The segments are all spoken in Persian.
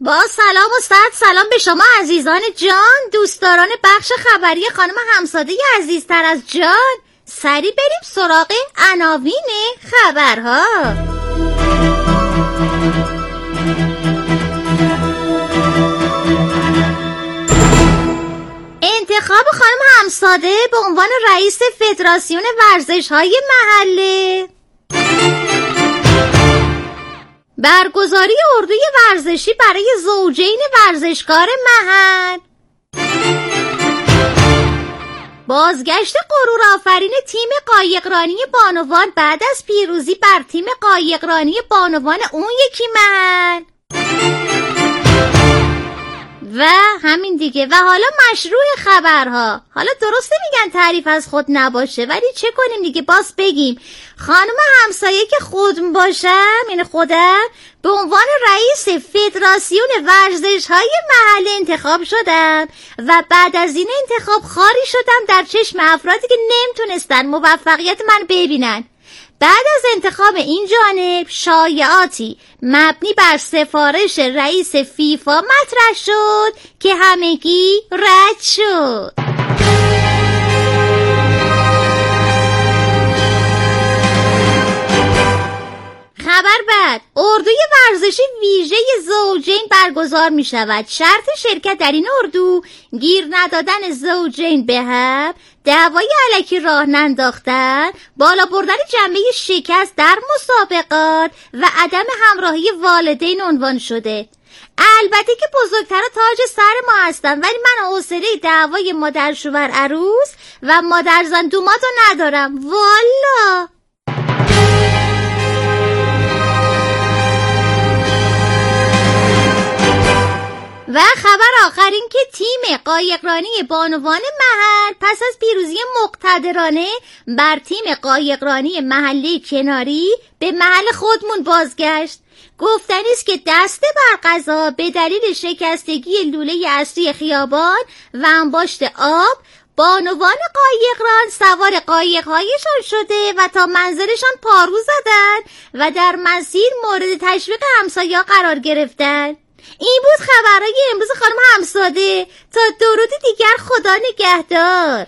با سلام و صد سلام به شما عزیزان جان، دوستداران بخش خبری خانم همساده عزیزتر از جان. سریع بریم سراغ عناوین خبرها. انتخاب خانم همساده به عنوان رئیس فدراسیون ورزش‌های محله. برگزاری اردوی ورزشی برای زوجین ورزشکار محل. بازگشت غرورآفرین تیم قایقرانی بانوان بعد از پیروزی بر تیم قایقرانی بانوان اون یکی محل. و همین دیگه. و حالا مشروع خبرها. حالا درست نمیگن تعریف از خود نباشه، ولی چه کنیم دیگه، باز بگیم خانم همسایه که خودم باشم، یعنی خودم، به عنوان رئیس فدراسیون ورزش‌های محله انتخاب شدم و بعد از این انتخاب خاری شدم در چشم افرادی که نمیتونستن موفقیت من ببینن. بعد از انتخاب این جانب شایعاتی مبنی بر سفارش رئیس فیفا مطرح شد که همگی رد شد. خبر بعد، اردوی ورزشی ویژه زوجین برگزار می شود. شرط شرکت در این اردو گیر ندادن زوجین به هم، دعوای الکی راه ننداختن، بالا بردن جنبه شکست در مسابقات و عدم همراهی والدین عنوان شده. البته که بزرگتر تاج سر ما هستن، ولی من حوصله دعوای مادر شوهر عروس و مادر زن دوماتو ندارم والا. و خبر آخر این که تیم قایقرانی بانوان محل پس از پیروزی مقتدرانه بر تیم قایقرانی محله کناری به محل خودمون بازگشت. گفتنی است که دست بر قضا به دلیل شکستگی لوله اصلی خیابان و انباشت آب، بانوان قایقران سوار قایق‌هایشان شده و تا منزلشان پارو زدند و در مسیر مورد تشویق همسایه‌ها قرار گرفتند. این بود خبرهای امروز خانم همساده. تا درود دیگر، خدا نگهدار.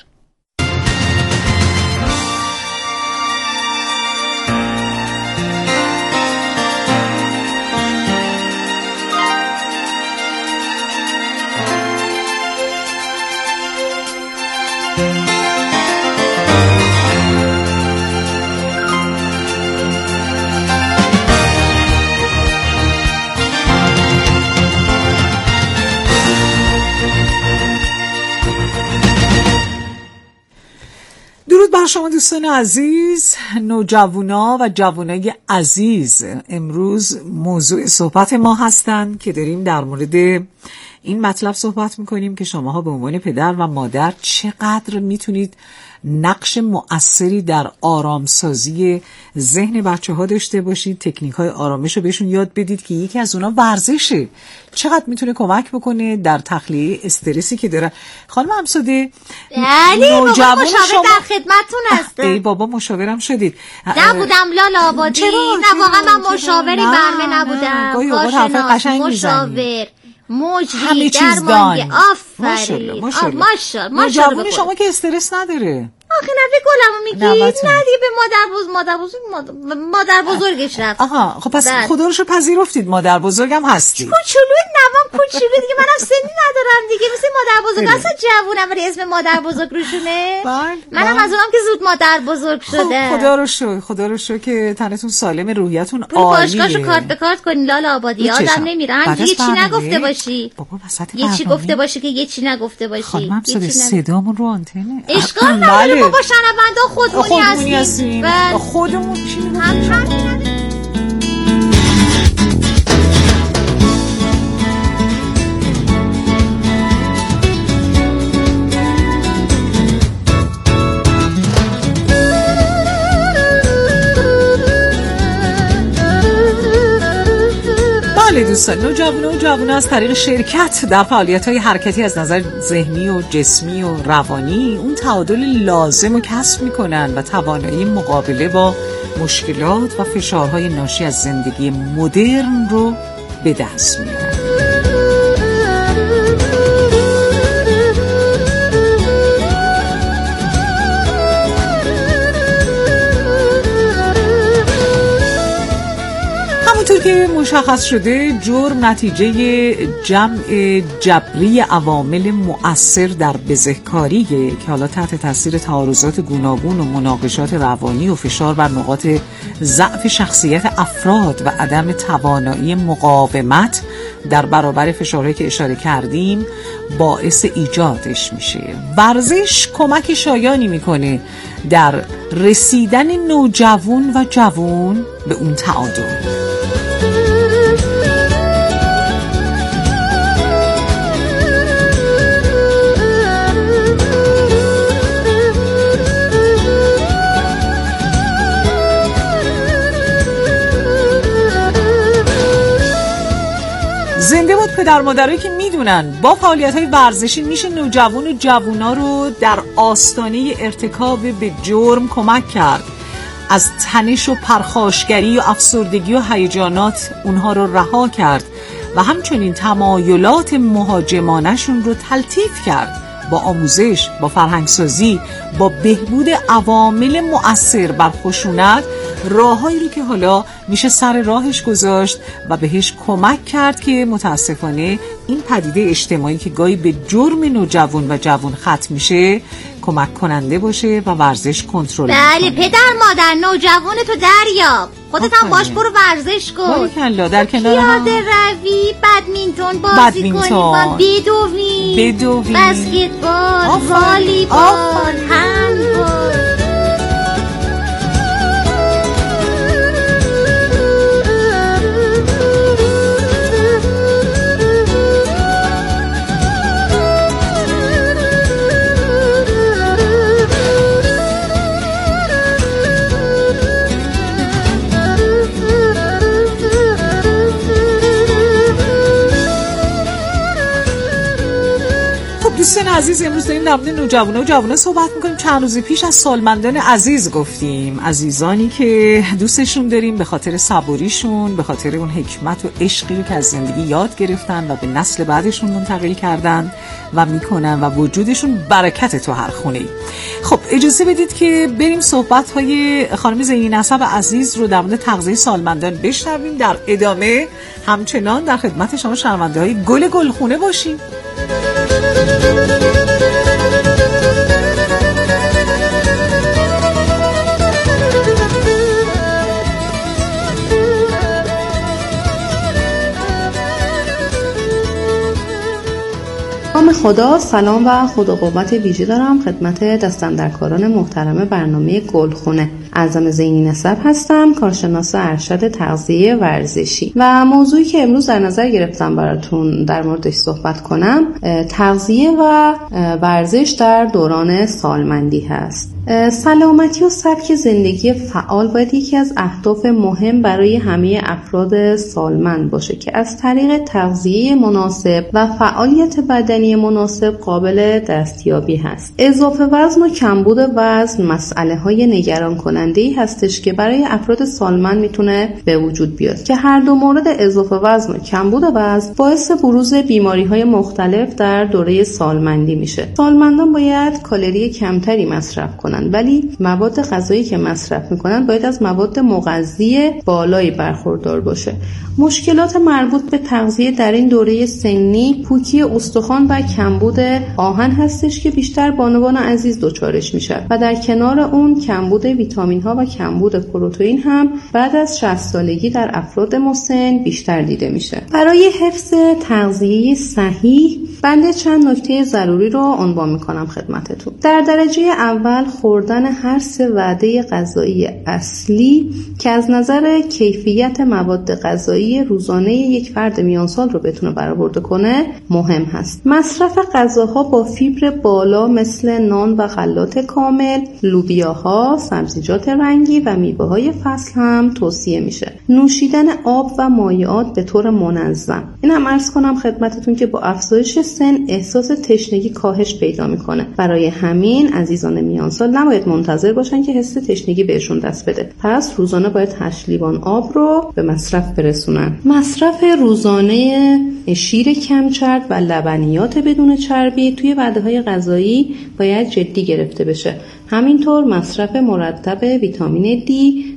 درود بر شما دوستان عزیز، نوجوانا و جوانای عزیز. امروز موضوع صحبت ما هستن که داریم در مورد این مطلب صحبت میکنیم که شماها به عنوان پدر و مادر چقدر میتونید نقش مؤثری در آرامسازی ذهن بچه ها داشته باشید. تکنیک های آرامش رو بهشون یاد بدید که یکی از اونا ورزشه. چقدر میتونه کمک بکنه در تخلیه استرسی که داره. خانم همساده، بله بابا مشاور در خدمتتون هستم. ای بابا مشاورم شدید. نبودم لالا آبادی. نه واقعا من مشاوری برمه نبودم. گاهی اوقات حرف قشنگ میزنی. مجری درمانگه. آفرین ماشاءالله. جوون شما که استرس نداره. آخه نفی گلمو میگی؟ نه دیگه به مادر بزرگش رفت. آها خب پس خدا رو پذیرفتید مادر بزرگم هستی. کوچولوی نوام کوچولو دیگه، منم سنی ندارم دیگه مثل مادر بزرگ. اصلا جوونم ولی اسم مادر بزرگ روشونه. منم از اونم که زود مادر بزرگ شده. خدا رو شکر که تنتون سالم، روحیتون عالیه. باشگاهشو کارت به کارت کنین لالا آبادی. آدم نمیره همینجوری یه چی نگفته باشی. بابا یه چی گفته باشی که یه چی نگفته باشی. خانم صدامون رو آنتنه. اشکال نداره بابا، شنونده خودمونی هستیم. خودمون چی بله دوستان، نوجوانان و جوانان از طریق شرکت در فعالیت‌های حرکتی از نظر ذهنی و جسمی و روانی اون تعادل لازم رو کسب می‌کنن و توانایی مقابله با مشکلات و فشارهای ناشی از زندگی مدرن رو به دست میارن. همونطور که مشخص شده جرم نتیجه جمع جبری عوامل مؤثر در بزهکاریه که حالا تحت تاثیر تعارضات گوناگون و مناقشات روانی و فشار بر نقاط ضعف شخصیت افراد و عدم توانایی مقاومت در برابر فشارهایی که اشاره کردیم باعث ایجادش میشه. ورزش کمک شایانی میکنه در رسیدن نوجوان و جوان به اون تعادل. زنده بود پدر مادرایی که میدونن با فعالیت‌های ورزشی میشه نوجوان و جوونا رو در آستانه ارتکاب به جرم کمک کرد، از تنش و پرخاشگری و افسردگی و هیجانات اونها رو رها کرد و همچنین تمایلات مهاجمانشون رو تلطیف کرد با آموزش، با فرهنگسازی، با بهبود عوامل مؤثر بر خشونت، راههایی رو که حالا میشه سر راهش گذاشت و بهش کمک کرد که متاسفانه این پدیده اجتماعی که گاهی به جرم نوجوان و جوان ختم میشه کمک کننده باشه و ورزش کنترل بله پدر مادر نوجوان تو دریاب، خودت هم باش برو ورزش کن، باریکلا در کنار هم پیاده روی، بدمینتون بازی کنی، بدوی، بسکتبال، والیبال، هندبال. دوستان عزیز، امروز داریم در مورد نوجوانا و جوونا صحبت میکنیم. چند روز پیش از سالمندان عزیز گفتیم، عزیزانی که دوستشون داریم به خاطر صبوریشون، به خاطر اون حکمت و عشقی رو که از زندگی یاد گرفتن و به نسل بعدشون منتقل کردن و میکنن و وجودشون برکت تو هر خونه‌ای. خب اجازه بدید که بریم صحبت‌های خانم زینی نسب عزیز رو در مورد تغذیه سالمندان بشنویم. در ادامه همچنان در خدمت شما شنونده‌های گلخونه باشیم. نام خدا، سلام و خدا قوت ویژه دارم خدمت دستاندرکاران محترم برنامه گلخونه. اعظم زینی نسب هستم، کارشناس ارشد تغذیه ورزشی و موضوعی که امروز در نظر گرفتم براتون در موردش صحبت کنم تغذیه و ورزش در دوران سالمندی هست. سلامتی و سبک زندگی فعال باید یکی از اهداف مهم برای همه افراد سالمند باشه که از طریق تغذیه مناسب و فعالیت بدنی مناسب قابل دستیابی هست. اضافه وزن و کمبود وزن مسئله های نگران کننده‌ای هستش که برای افراد سالمند میتونه به وجود بیاد که هر دو مورد اضافه وزن و کمبود وزن باعث بروز بیماری‌های مختلف در دوره سالمندی میشه. سالمندان باید کالری کمتری مصرف کنند ولی مواد غذایی که مصرف میکنن باید از مواد مغذی بالایی برخوردار باشه. مشکلات مربوط به تغذیه در این دوره سنی پوکی استخوان و کمبود آهن هستش که بیشتر بانوان عزیز دچارش میشه و در کنار اون کمبود ویتامین ها و کمبود پروتئین هم بعد از 60 سالگی در افراد مسن بیشتر دیده میشه. برای حفظ تغذیه صحیح بنده چند نکته ضروری رو عنوان میکنم خدمتتون. در درجه اول خوردن هر 3 وعده غذایی اصلی که از نظر کیفیت مواد غذایی روزانه یک فرد میانسال رو بتونه برآورده کنه مهم هست. مصرف غذاها با فیبر بالا مثل نان و غلات کامل، لوبیاها، سبزیجات رنگی و میوه‌های فصل هم توصیه میشه. نوشیدن آب و مایعات به طور منظم. اینم عرض کنم خدمتتون که با افزایش سن احساس تشنگی کاهش پیدا میکنه. برای همین عزیزان میانسال نباید منتظر باشن که حس تشنگی بهشون دست بده. پس روزانه باید 8 لیوان آب رو به مصرف برسونن. مصرف روزانه شیر کمچرب و لبنیات بدون چربی توی وعده‌های غذایی باید جدی گرفته بشه. همینطور مصرف مرتب ویتامین D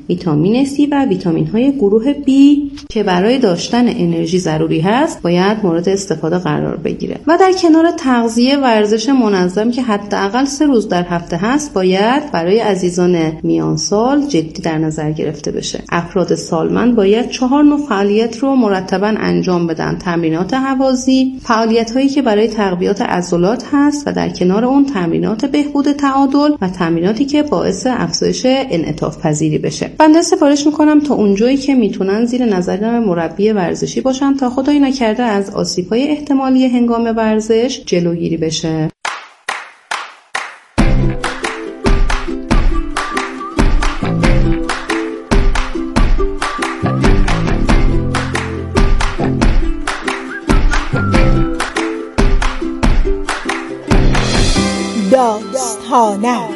ویتامین C و ویتامین‌های گروه B که برای داشتن انرژی ضروری هست باید مورد استفاده قرار بگیره. و در کنار تغذیه، ورزش منظم که حداقل 3 روز در هفته هست باید برای عزیزان میان سال جدی در نظر گرفته بشه. افراد سالمند باید 4 نوع فعالیت رو مرتباً انجام بدن: تمرینات هوازی، فعالیت‌هایی که برای تقویت عضلات هست و در کنار اون تمرینات بهبود تعادل و تمریناتی که باعث افزایش انعطاف پذیری بشه. بنده سفارش میکنم تا اونجایی که میتونن زیر نظر مربی ورزشی باشن تا خدای نکرده از آسیب‌های احتمالی هنگام ورزش جلوگیری بشه. داستانک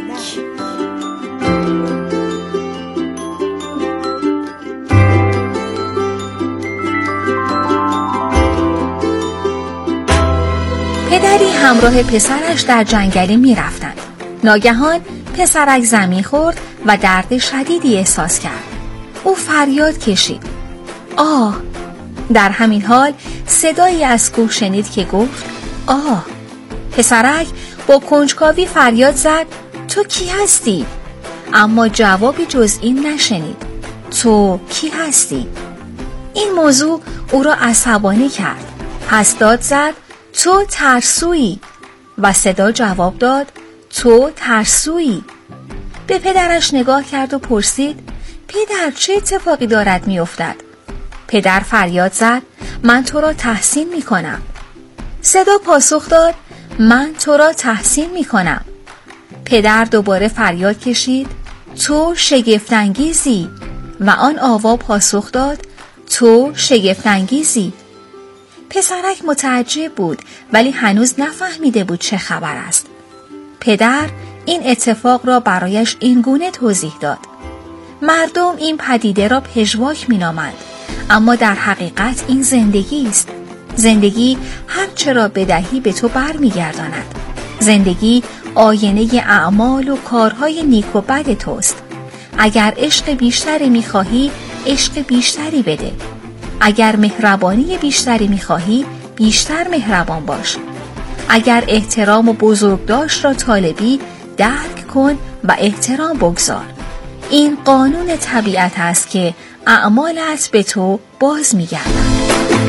پدری همراه پسرش در جنگلی می رفتند. ناگهان پسرک زمین خورد و درد شدیدی احساس کرد. او فریاد کشید: آه! در همین حال صدایی از کوه شنید که گفت: آه! پسرک با کنجکاوی فریاد زد: تو کی هستی؟ اما جوابی جز این نشنید. تو کی هستی؟ این موضوع او را عصبانی کرد. پس داد زد: تو ترسویی. و صدا جواب داد: تو ترسویی. به پدرش نگاه کرد و پرسید: پدر، چه اتفاقی دارد می افتد؟ پدر فریاد زد: من تو را تحسین می کنم. صدا پاسخ داد: من تو را تحسین می کنم. پدر دوباره فریاد کشید: تو شگفت‌انگیزی. و آن آوا پاسخ داد: تو شگفت‌انگیزی. پسرک متعجب بود ولی هنوز نفهمیده بود چه خبر است. پدر این اتفاق را برایش اینگونه توضیح داد: مردم این پدیده را پژواک می‌نامند، اما در حقیقت این زندگی است. زندگی هر چه را بدهی به تو برمیگرداند. زندگی آینه اعمال و کارهای نیک و بد توست. اگر عشق بیشتری می‌خواهی، عشق بیشتری بده. اگر مهربانی بیشتری می‌خواهی، بیشتر مهربان باش. اگر احترام و بزرگداشت را طالبی، درک کن و احترام بگذار. این قانون طبیعت است که اعمالت به تو باز می‌گردد.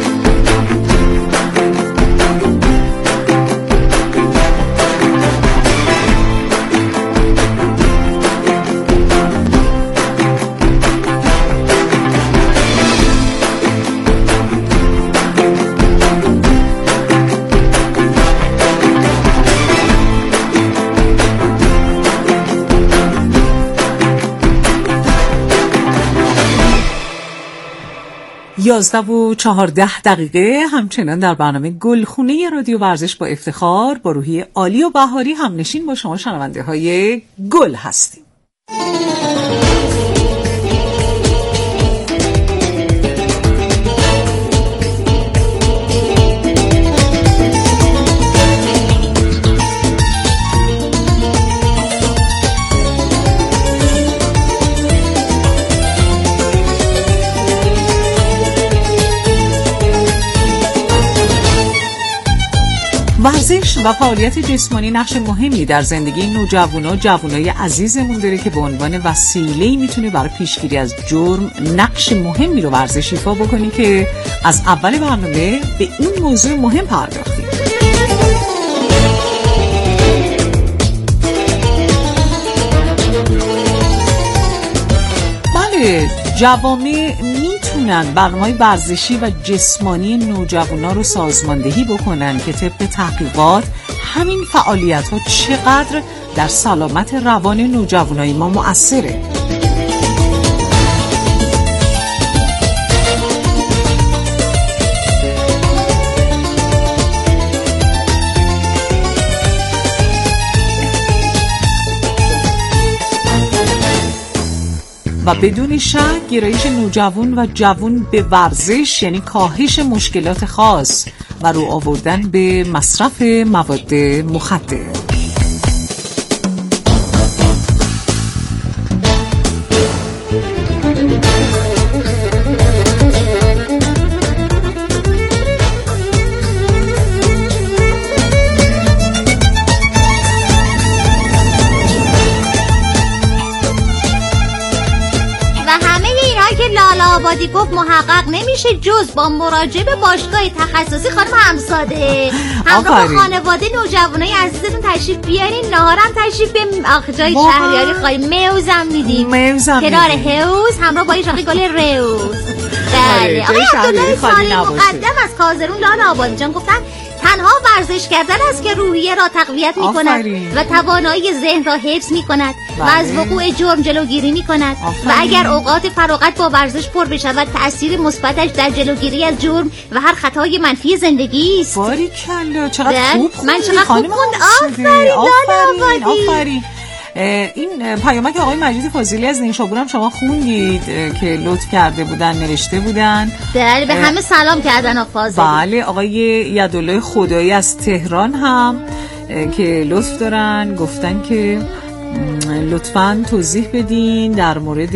یازده و 14 دقیقه همچنان در برنامه گلخونه رادیو ورزش با افتخار با روحی عالی و بهاری هم نشین با شما شنونده های گل هستیم. ورزش و فعالیت جسمانی نقش مهمی در زندگی نوجوانا و جوانای عزیزمون داره که به عنوان وسیله‌ای میتونه برای پیشگیری از جرم نقش مهمی رو ورزش ایفا بکنه که از اول برنامه به این موضوع مهم پرداختیم. بله، جوامع میتونن برنامه‌های ورزشی و جسمانی نوجوانا رو سازماندهی بکنن که طبق تحقیقات همین فعالیت‌ها چقدر در سلامت روان نوجوانای ما مؤثره. و بدون شک گرایش نوجوان و جوان به ورزش یعنی کاهش مشکلات خاص و رو آوردن به مصرف مواد مخدر. خانوادی گفت محقق نمیشه جز با مراجعه به باشگاه تخصصی. خانم همساده همراه با خانواده نوجوانای عزیزتون تشریف بیارین، نهارم تشریف به جای شهریاری خواهی موزم میدیم کنار حوض همراه با یه گل روز. بله آقای عبدالله سالی مقدم از کازرون لان آبادی جان گفتن تنها ورزش کردن است که روحیه را تقویت می کند و توانایی ذهن را حفظ می کند و از وقوع جرم جلوگیری می کند و اگر اوقات فراغت با ورزش پر بشود تأثیر مثبتش در جلوگیری از جرم و هر خطای منفی زندگی است. باریکلا چقدر خوب خوندی. من چقدر خوب خوند. آفرین. این پیامک آقای مجید فاضلی از نیشابور هم شما خوندید که لطف کرده بودن، نوشته بودن. بله به همه سلام کردن آقا فاضلی. بله آقای یدالله خدایی از تهران هم که لطف دارن گفتن که لطفاً توضیح بدین در مورد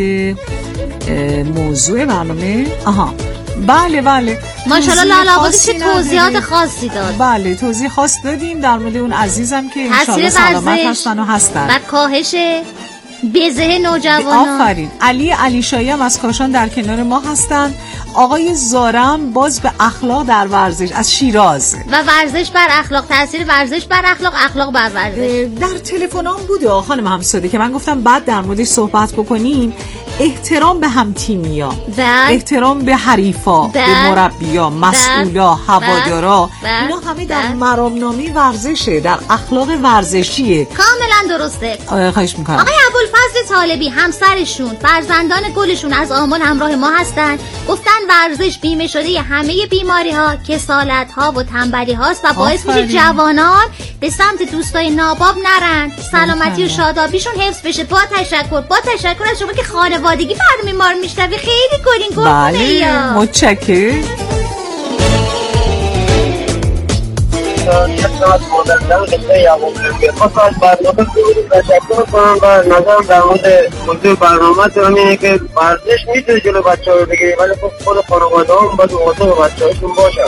موضوع برنامه. بله ماشاءالله لالابادی چه توضیحات خاصی داد. بله توضیح خاص دادیم در مورد اون عزیزم که انشالله سلامت هستن و کاهش بزه نوجوانان. آفرین. علی شایی هم از کاشان در کنار ما هستن. آقای زارم باز به اخلاق در ورزش از شیراز و ورزش بر اخلاق، تاثیر ورزش بر اخلاق بر ورزش. در تلفنام بود خانم همساده که من گفتم بعد در موردش صحبت بکنیم. احترام به هم تیمیا، احترام به حریفا، به مربیا، مسئولا، هوادارا، اینا همه در مرامنامه ورزشه، در اخلاق ورزشیه. کاملا درسته. خواهش میکنم. آقای ابوالفضل طالبی همسرشون فرزندان گلشون از آمل همراه ما هستن. گفتن ورزش بیمه شده همه بیماری ها، کسالت ها و تنبلی هاست و باعث میشه جوانان به سمت دوستای ناباب نرن، سلامتی و شادابیشون حفظ بشه. با تشکر از شما که خانوادگی برنامه ما رو میشنوی. خیلی گلین بله متشکرم. خواستم برنامه تشکر کنم و نظرم در مورد موضوع برنامه تون اینه که ورزش میتونه جلو بچه ها رو بگیره ولی خود خانواده هم باید مواظب بچه هاشون باشن.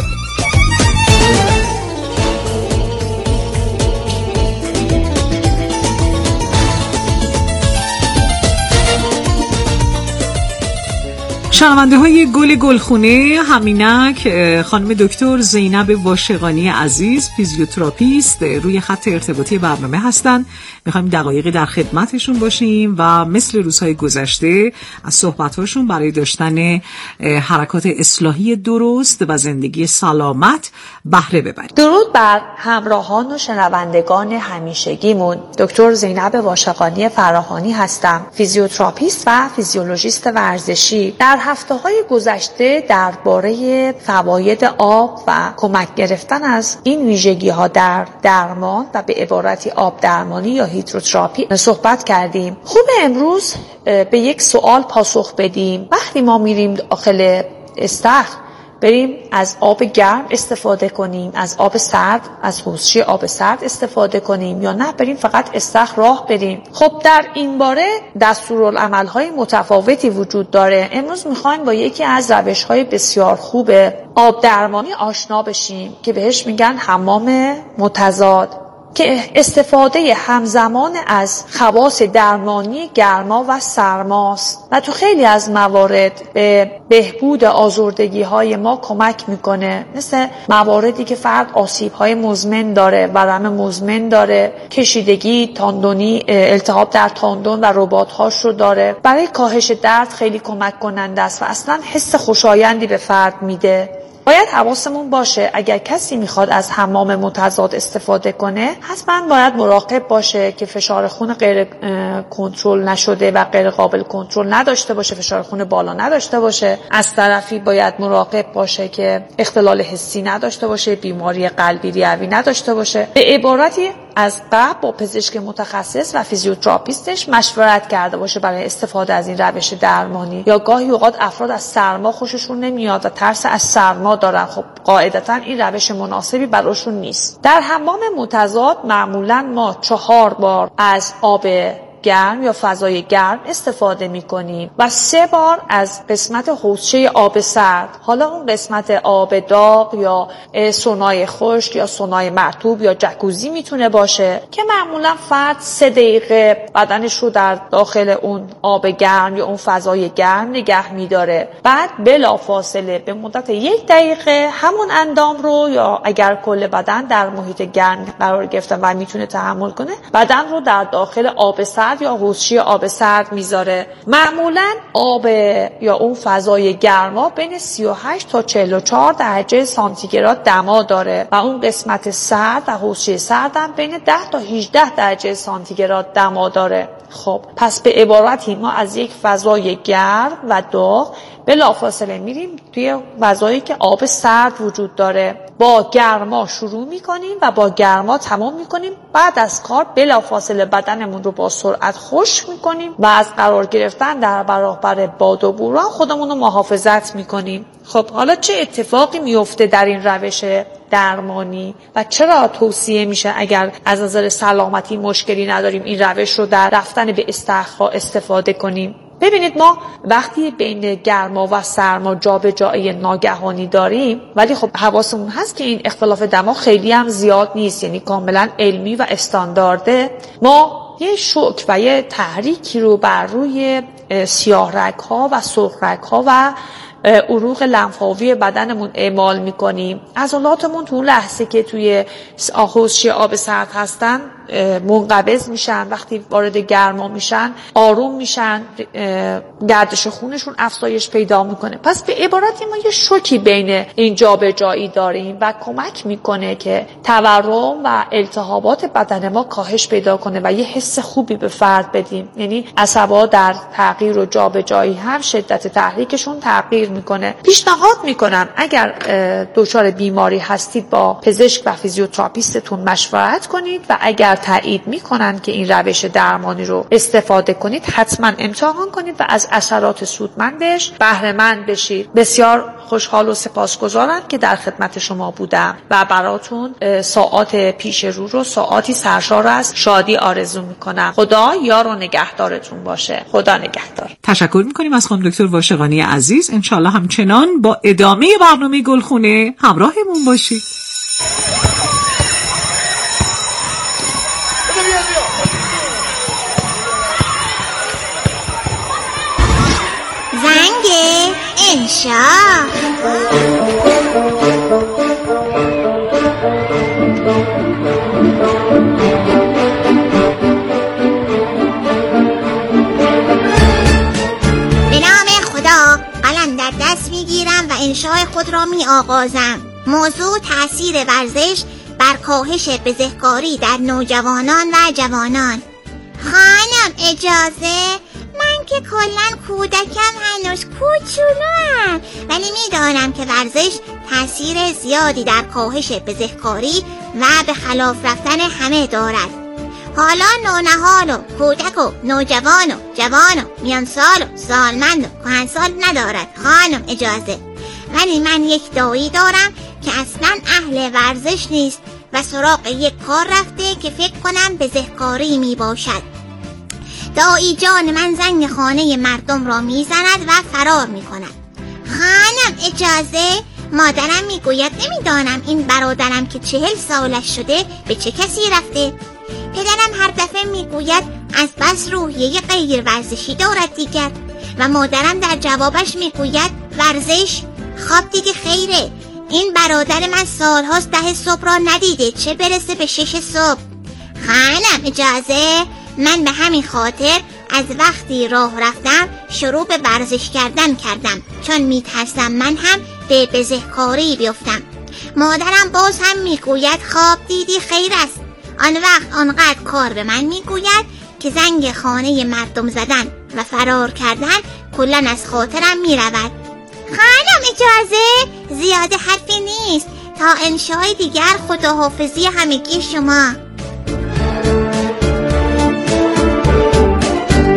شنونده های گلخونه همینک خانم دکتر زینب واشقانی عزیز فیزیوتراپیست روی خط ارتباطی برنامه هستن. میخوایم دقایقی در خدمتشون باشیم و مثل روزهای گذشته از صحبتاشون برای داشتن حرکات اصلاحی درست و زندگی سلامت بهره ببریم. درود بر همراهان و شنوندگان همیشگیمون. دکتر زینب واشقانی فراهانی هستم، فیزیوتراپیست و فیزیولوژیست ورزشی. در هفته‌های گذشته درباره فواید آب و کمک گرفتن از این ویژگی‌ها در درمان و به عبارتی آب درمانی یا هیدروتراپی صحبت کردیم. خوب امروز به یک سوال پاسخ بدیم. وقتی ما میریم داخل استخر بریم از آب گرم استفاده کنیم، از آب سرد، از حوضچه آب سرد استفاده کنیم یا نه بریم فقط استخر راه بریم. خب در این باره دستورالعمل‌های متفاوتی وجود داره. امروز می‌خوایم با یکی از روش‌های بسیار خوب آب درمانی آشنا بشیم که بهش میگن حمام متضاد، که استفاده همزمان از خواص درمانی گرما و سرماست و تو خیلی از موارد به بهبود آزردگی‌های ما کمک میکنه. مثل مواردی که فرد آسیب‌های مزمن داره، ورم مزمن داره، کشیدگی تاندونی، التهاب در تاندون و رباط‌هاش رو داره. برای کاهش درد خیلی کمک کننده است و اصلاً حس خوشایندی به فرد میده. باید حواسمون باشه اگر کسی میخواد از حمام متضاد استفاده کنه حتما باید مراقب باشه که فشار خون غیر کنترل نشده و غیر قابل کنترل نداشته باشه، فشار خون بالا نداشته باشه. از طرفی باید مراقب باشه که اختلال حسی نداشته باشه، بیماری قلبی ریوی نداشته باشه. به عبارتی از قبل با پزشک متخصص و فیزیوتراپیستش مشورت کرده باشه برای استفاده از این روش درمانی. یا گاهی اوقات افراد از سرما خوششون نمیاد و ترس از سرما دارن. خب قاعدتا این روش مناسبی براشون نیست. در حمام متضاد معمولا ما 4 بار از آب گرم یا فضای گرم استفاده میکنیم و 3 بار از قسمت حوضچه آب سرد، حالا اون قسمت آب داغ یا سونای خشک یا سونای مرطوب یا جکوزی میتونه باشه که معمولا فرد 3 دقیقه بدنش رو در داخل اون آب گرم یا اون فضای گرم نگه میداره. بعد بلافاصله به مدت 1 دقیقه همون اندام رو، یا اگر کل بدن در محیط گرم قرار گرفته و میتونه تحمل کنه، بدن رو در داخل آب سرد یا حوضچه آب سرد میذاره. معمولا آب یا اون فضای گرما بین 38 تا 44 درجه سانتیگراد دما داره و اون قسمت سرد و حوضچه سرد هم بین 10 تا 18 درجه سانتیگراد دما داره. خب پس به عبارتی ما از یک فضای گرم و داغ بلافاصله میریم توی فضایی که آب سرد وجود داره. با گرما شروع میکنیم و با گرما تمام میکنیم. بعد از کار بلافاصله بدنمون رو با سرعت خشک میکنیم و از قرار گرفتن در برابر باد و بوران خودمون رو محافظت میکنیم. خب حالا چه اتفاقی میفته در این روش درمانی و چرا توصیه میشه اگر از نظر سلامتی مشکلی نداریم این روش رو در رفتن به استرخا استفاده کنیم؟ ببینید، ما وقتی بین گرما و سرما جابجایی ناگهانی داریم، ولی خب حواسمون هست که این اختلاف دما خیلی هم زیاد نیست، یعنی کاملا علمی و استاندارده، ما یه شوک و یه تحریکی رو بر روی سیاه رگ‌ها و سرخ رگ‌ها و عروق لنفاوی بدنمون اعمال میکنیم. عضلاتمون تو لحظه که توی حوضچه آب سرد هستن منقبض میشن، وقتی وارد گرما میشن آروم میشن، گردش خونشون افزایش پیدا میکنه. پس به عبارتی ما یه شوکی بین این جابجایی داریم و کمک میکنه که تورم و التهابات بدن ما کاهش پیدا کنه و یه حس خوبی به فرد بدیم. یعنی عصبا در تغییر و جابجایی هم شدت تحریکشون تغییر میکنه. پیشنهاد میکنم اگر دچار بیماری هستید با پزشک و فیزیوتراپیستتون مشورت کنید و اگر تایید میکنن که این روش درمانی رو استفاده کنید حتما امتحان کنید و از اثرات سودمندش بهره مند بشید. بسیار خوشحال و سپاسگزارم که در خدمت شما بودم و براتون ساعات پیش رو رو ساعاتی سرشار از شادی آرزو میکنم. خدا یار و نگهدارتون باشه. خدا نگهدار. تشکر میکنیم از خانم دکتر واشقانی عزیز. انشالله همچنان با ادامه برنامه گلخونه همراهمون باشید. زنگ انشا. به نام خدا قلم در دست میگیرم و انشای خود را می آغازم. موضوع تأثیر ورزش بر کاهش بزهکاری در نوجوانان و جوانان. خانم اجازه، من که کلن کودکم هنوز کوچولوام، ولی میدانم که ورزش تأثیر زیادی در کاهش بزهکاری و به خلاف رفتن همه دارد. حالا نونهال و کودک و نوجوان و جوان و میانسال و سالمند و کهنسال ندارد خانم اجازه. ولی من یک دایی دارم که اصلا اهل ورزش نیست و سراغ یک کار رفته که فکر کنم بزهکاری می باشد. دایی جان من زنگ خانه مردم را می زند و فرار می کند. خانم اجازه، مادرم می گوید نمیدانم این برادرم که 40 سالش شده به چه کسی رفته. پدرم هر دفعه می گوید از بس روحیه غیر ورزشی دارد دیگر و مادرم در جوابش می گوید ورزش خواب دیدی خیره. این برادر من سالهاست 10 صبح را ندیده، چه برسه به 6 صبح. خانم اجازه، من به همین خاطر از وقتی راه رفتم شروع به ورزش کردن کردم، چون میترسم من هم به بزهکاری بیفتم. مادرم باز هم میگوید خواب دیدی خیر است. آن وقت آنقدر کار به من میگوید که زنگ خانه مردم زدن و فرار کردن کلن از خاطرم میرود. خانم اجازه، زیاده حرفی نیست. تا انشای دیگر خداحافظی همگی شما.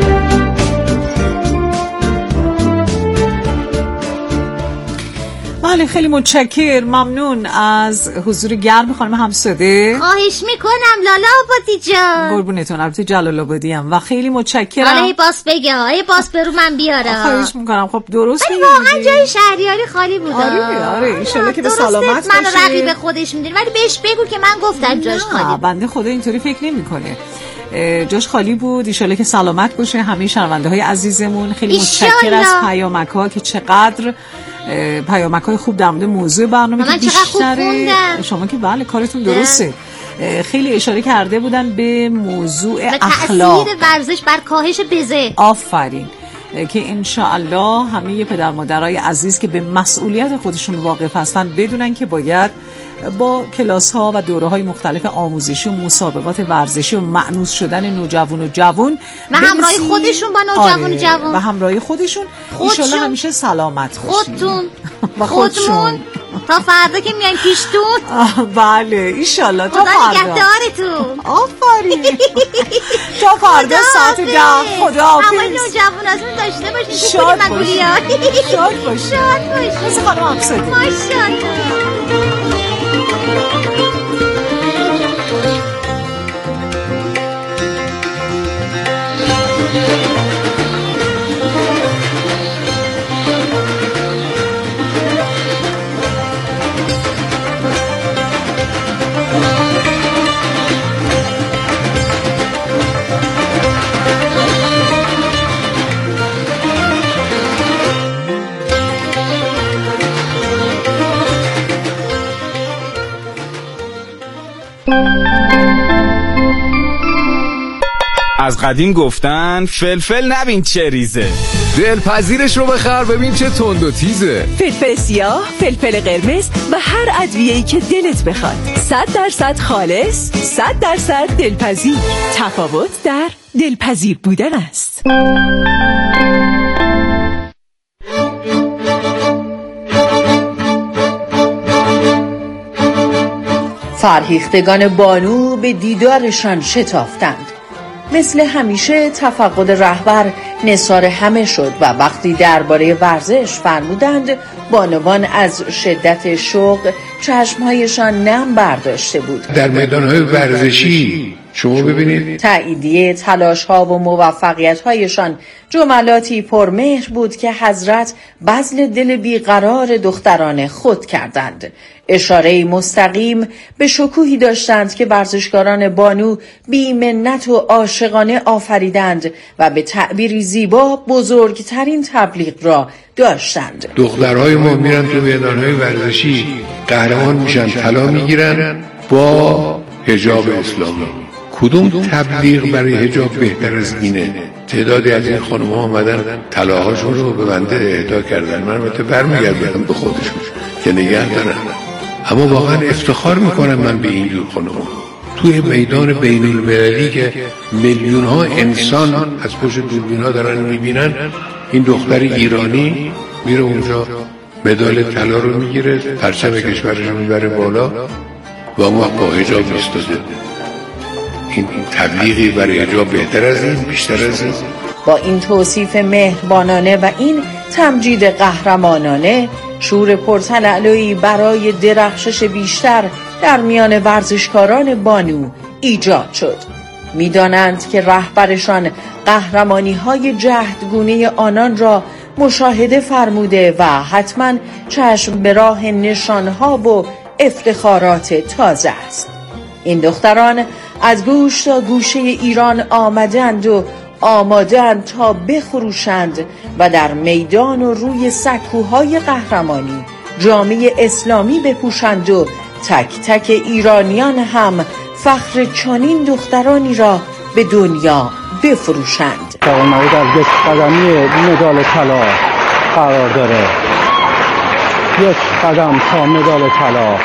بله، بله خیلی متشکر، ممنون از حضور گرم خانم همساده. خواهش میکنم لالا آبادی جان. قربونتون. البته جلال آبادی ام و خیلی متشکرم. حالا باس بگه های باس برو من بیارم. خواهش میکنم. خب درست ولی واقعا جای شهریاری خالی بود. آره ان که به سلامت باشه. من رقیب خودش میدونی، ولی بهش بگو که من گفتم جاش خالی. بنده خدا اینطوری فکر نمیکنه. جاش خالی بود. ان شاءالله که سلامت باشه همه شنونده های عزیزمون. خیلی متشکر از پیامک ها که چقدر پیامک های خوب در مورد موضوع برنامه که بیشتره. شما که بله کارتون درسته. خیلی اشاره کرده بودن به موضوع اخلاق، تأثیر ورزش بر کاهش بزه. آفرین. که انشاءالله همه پدر مادرای عزیز که به مسئولیت خودشون واقف هستن بدونن که باید با کلاس ها و دوره های مختلف آموزشی و مسابقات ورزشی و مأنوس شدن نوجوان و جوان و همراه خودشون با نوجوان و جوان و همراه خودشون انشاءالله همیشه سلامت باشین. خودتون و خودمون تا فردا که میان پیشتون. بله انشاءالله تا فردا. خدا نگهدارتون. آفرین. تا فردا ساعت 10. خداحافظ. همه نوجواناتون داشته باشین. شاد باشین. شاد باشین. شاد باشین. مثل خانم همساده. ماشاءالله. از قدیم گفتن فلفل نبین چه ریزه، دلپذیرش رو بخر ببین چه تند و تیزه. فلفل سیاه، فلفل قرمز و هر ادویه‌ای که دلت بخواد. 100% خالص، 100% دلپذیر. تفاوت در دلپذیر بودن است. فرهیختگان بانو به دیدارشان شتافتند. مثل همیشه تفقد رهبر نثار همه شد و وقتی درباره ورزش فرمودند بانوان از شدت شوق چشمهایشان نم برداشته بود. در میدانهای ورزشی شما ببینید تأییدیه تلاش‌ها و موفقیت‌هایشان جملاتی پرمهر بود که حضرت بذل دل بیقرار دختران خود کردند. اشاره مستقیم به شکوهی داشتند که ورزشکاران بانو بی منت و عاشقانه آفریدند و به تعبیری زیبا بزرگترین تبلیغ را داشتند. دخترهای ما میرن تو میدانهای ورزشی قهرمان میشن، طلا میگیرن با حجاب اسلامی. کدوم تبلیغ برای حجاب بهتر از اینه؟ تعدادی از این خانم ها آمدن طلاهاشون رو به بنده اهدا کردن. من البته برمیگردم به خودشون که نگه دارن، اما واقعا افتخار میکنم من به اینجور خانم ها توی میدان بین المللی که میلیون ها انسان از پشت دوربین ها دارن میبینن. این دختر ایرانی میره اونجا مدال طلا رو میگیره، پرچم کشورش رو میبره بالا و ما با حجاب میستازه. این تبلیغی برای حجاب بهتر از این، بیشتر از این؟ با این توصیف مهربانانه و این تمجید قهرمانانه شور پرتلالویی برای درخشش بیشتر در میان ورزشکاران بانو ایجاد شد. می‌دانند که رهبرشان قهرمانی‌های جهدگونه آنان را مشاهده فرموده و حتما چشم به راه نشانها و افتخارات تازه است. این دختران از گوش تا گوشه ایران آمدند و آمادند تا بخروشند و در میدان و روی سکوهای قهرمانی جامعه اسلامی بپوشند و تک تک ایرانیان هم فخر چنین دخترانی را به دنیا بفروشند. توانایی در یک قدمی مدال طلا قرار داره. یک قدم تا مدال طلا.